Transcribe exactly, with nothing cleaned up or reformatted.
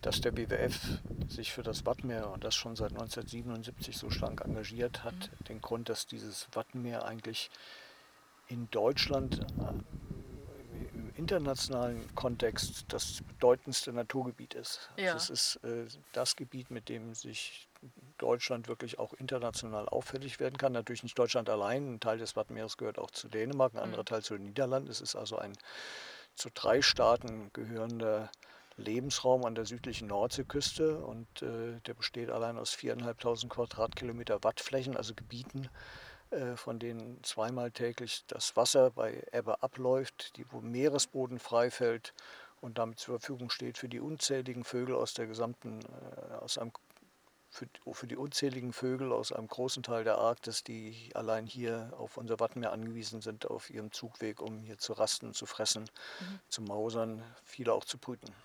dass der W W F sich für das Wattenmeer und das schon seit neunzehnhundertsiebenundsiebzig so stark engagiert, Mhm. hat den Grund, dass dieses Wattenmeer eigentlich in Deutschland äh, im internationalen Kontext das bedeutendste Naturgebiet ist. Also es Ja. ist äh, das Gebiet, mit dem sich Deutschland wirklich auch international auffällig werden kann. Natürlich nicht Deutschland allein. Ein Teil des Wattenmeeres gehört auch zu Dänemark, ein anderer Mhm. Teil zu den Niederlanden. Es ist also ein zu drei Staaten gehörender Lebensraum an der südlichen Nordseeküste und äh, der besteht allein aus viertausendfünfhundert Quadratkilometer Wattflächen, also Gebieten, äh, von denen zweimal täglich das Wasser bei Ebbe abläuft, die, wo Meeresboden frei fällt und damit zur Verfügung steht für die unzähligen Vögel aus der gesamten, äh, aus einem für, für die unzähligen Vögel aus einem großen Teil der Arktis, die allein hier auf unser Wattenmeer angewiesen sind, auf ihrem Zugweg, um hier zu rasten, zu fressen, Mhm. zu mausern, viele auch zu brüten.